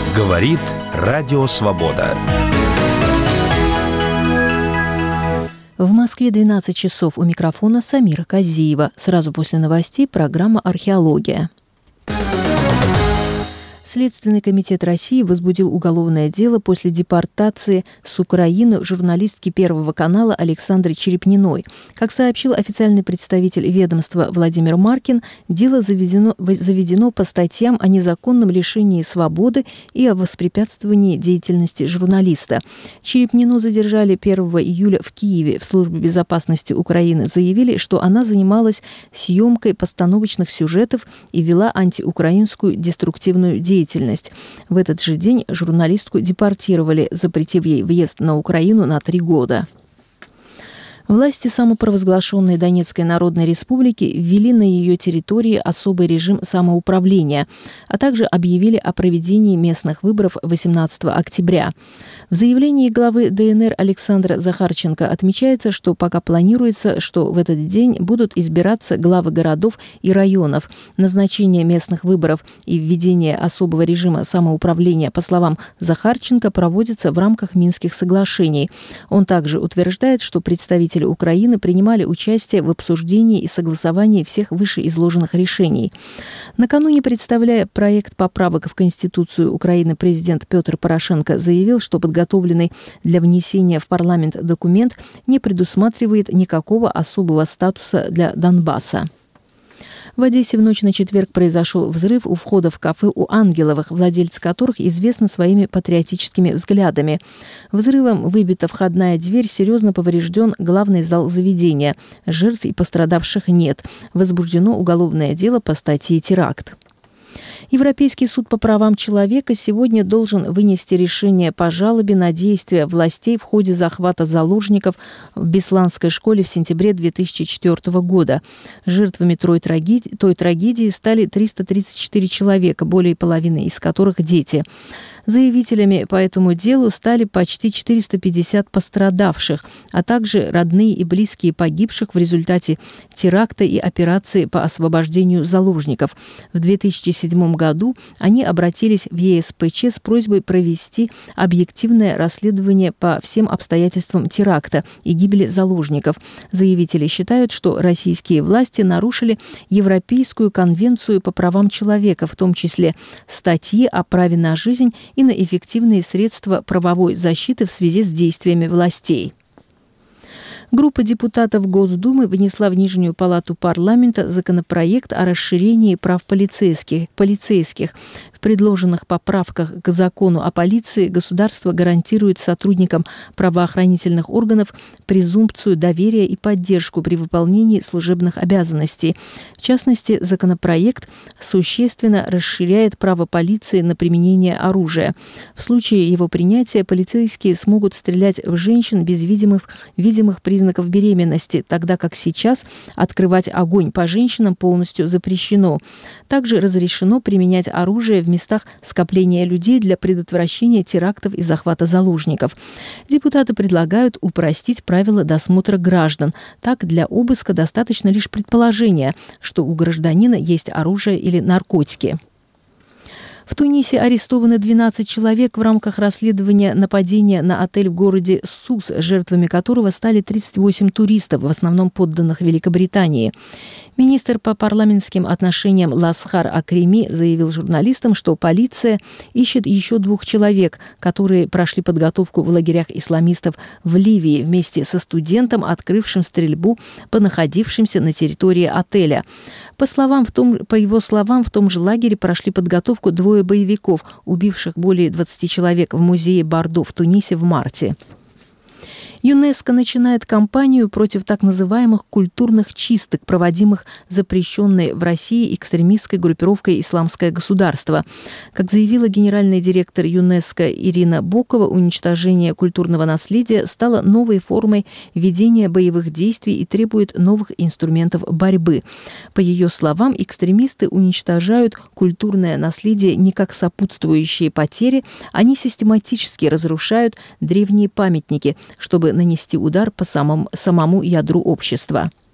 Говорит Радио Свобода. В Москве 12 часов. У микрофона Самира Казиева. Сразу после новостей программа «Археология». Следственный комитет России возбудил уголовное дело после депортации с Украины журналистки Первого канала Александры Черепниной. Как сообщил официальный представитель ведомства Владимир Маркин, дело заведено по статьям о незаконном лишении свободы и о воспрепятствовании деятельности журналиста. Черепнину задержали 1 июля в Киеве. В Службе безопасности Украины заявили, что она занималась съемкой постановочных сюжетов и вела антиукраинскую деструктивную деятельность. В этот же день журналистку депортировали, запретив ей въезд на Украину на 3 года. Власти самопровозглашенной Донецкой Народной Республики ввели на ее территории особый режим самоуправления, а также объявили о проведении местных выборов 18 октября. В заявлении главы ДНР Александра Захарченко отмечается, что пока планируется, что в этот день будут избираться главы городов и районов. Назначение местных выборов и введение особого режима самоуправления, по словам Захарченко, проводится в рамках Минских соглашений. Он также утверждает, что представители Украины принимали участие в обсуждении и согласовании всех вышеизложенных решений. Накануне, представляя проект поправок в Конституцию Украины, президент Петр Порошенко заявил, что подготовленный для внесения в парламент документ не предусматривает никакого особого статуса для Донбасса. В Одессе в ночь на четверг произошел взрыв у входа в кафе у Ангеловых, владельцы которых известны своими патриотическими взглядами. Взрывом выбита входная дверь, серьезно поврежден главный зал заведения. Жертв и пострадавших нет. Возбуждено уголовное дело по статье «Теракт». Европейский суд по правам человека сегодня должен вынести решение по жалобе на действия властей в ходе захвата заложников в Бесланской школе в сентябре 2004 года. Жертвами той трагедии стали 334 человека, более половины из которых дети. Заявителями по этому делу стали почти 450 пострадавших, а также родные и близкие погибших в результате теракта и операции по освобождению заложников. В 2007 году они обратились в ЕСПЧ с просьбой провести объективное расследование по всем обстоятельствам теракта и гибели заложников. Заявители считают, что российские власти нарушили Европейскую конвенцию по правам человека, в том числе статьи о праве на жизнь и на эффективные средства правовой защиты в связи с действиями властей. Группа депутатов Госдумы внесла в Нижнюю палату парламента законопроект о расширении прав полицейских. В предложенных поправках к закону о полиции государство гарантирует сотрудникам правоохранительных органов презумпцию доверия и поддержку при выполнении служебных обязанностей. В частности, законопроект существенно расширяет право полиции на применение оружия. В случае его принятия полицейские смогут стрелять в женщин без видимых признаков беременности, тогда как сейчас открывать огонь по женщинам полностью запрещено. Также разрешено применять оружие в местах скопления людей для предотвращения терактов и захвата заложников. Депутаты предлагают упростить правила досмотра граждан. Так, для обыска достаточно лишь предположения, что у гражданина есть оружие или наркотики. В Тунисе арестованы 12 человек в рамках расследования нападения на отель в городе Сус, жертвами которого стали 38 туристов, в основном подданных Великобритании. Министр по парламентским отношениям Ласхар Акреми заявил журналистам, что полиция ищет еще 2 человек, которые прошли подготовку в лагерях исламистов в Ливии вместе со студентом, открывшим стрельбу по находившимся на территории отеля. По его словам, в том же лагере прошли подготовку 2 боевиков, убивших более 20 человек в музее Бордо в Тунисе в марте. ЮНЕСКО начинает кампанию против так называемых культурных чисток, проводимых запрещенной в России экстремистской группировкой «Исламское государство». Как заявила генеральный директор ЮНЕСКО Ирина Бокова, уничтожение культурного наследия стало новой формой ведения боевых действий и требует новых инструментов борьбы. По ее словам, экстремисты уничтожают культурное наследие не как сопутствующие потери, они систематически разрушают древние памятники, чтобы нанести удар по самому ядру общества.